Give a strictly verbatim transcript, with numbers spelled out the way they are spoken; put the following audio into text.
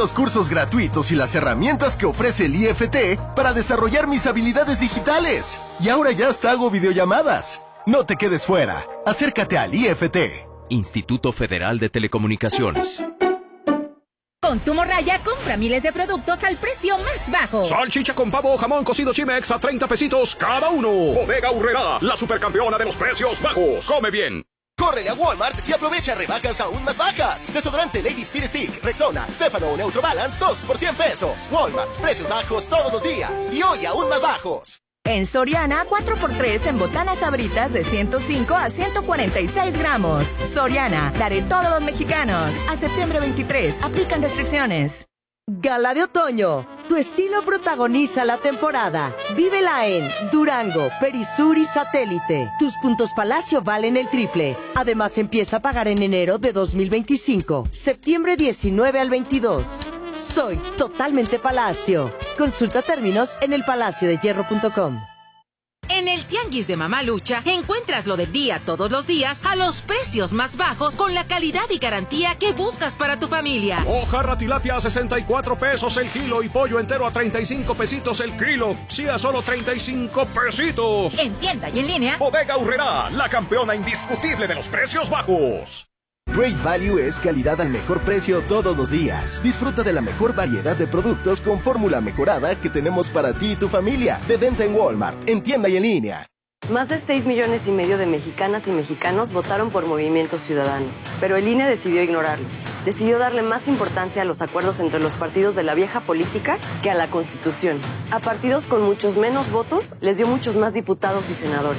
los cursos gratuitos y las herramientas que ofrece el I F T para desarrollar mis habilidades digitales. Y ahora ya hasta hago videollamadas. No te quedes fuera. Acércate al I F T. Instituto Federal de Telecomunicaciones. Consumo Raya compra miles de productos al precio más bajo. Salchicha con pavo o jamón cocido Chimex a treinta pesitos cada uno. Bodega Aurrerá, la supercampeona de los precios bajos. Come bien. Córrele a Walmart y aprovecha rebajas aún más bajas. Desodorante Lady Speed Stick, Rexona, Stefano o Neutrobalance, dos por cien pesos. Walmart, precios bajos todos los días. Y hoy aún más bajos. En Soriana, cuatro por tres en botanas Sabritas de ciento cinco a ciento cuarenta y seis gramos. Soriana, daré todos los mexicanos. A septiembre veintitrés, aplican restricciones. Gala de otoño. Tu estilo protagoniza la temporada. Vívela en Durango, Perisur y Satélite. Tus puntos Palacio valen el triple. Además, empieza a pagar en enero de dos mil veinticinco. Septiembre diecinueve al veintidós. Soy totalmente Palacio. Consulta términos en el palacio de hierro punto com. En el Tianguis de Mamalucha encuentras lo del día todos los días a los precios más bajos con la calidad y garantía que buscas para tu familia. Hoja tilapia a sesenta y cuatro pesos el kilo y pollo entero a treinta y cinco pesitos el kilo. Sí, a solo treinta y cinco pesitos. En tienda y en línea. Bodega Aurrerá, la campeona indiscutible de los precios bajos. Great Value es calidad al mejor precio todos los días. Disfruta de la mejor variedad de productos con fórmula mejorada que tenemos para ti y tu familia. De venta en Walmart, en tienda y en línea. Más de seis millones y medio de mexicanas y mexicanos votaron por Movimiento Ciudadano, pero el I N E decidió ignorarlos. Decidió darle más importancia a los acuerdos entre los partidos de la vieja política que a la Constitución. A partidos con muchos menos votos les dio muchos más diputados y senadores.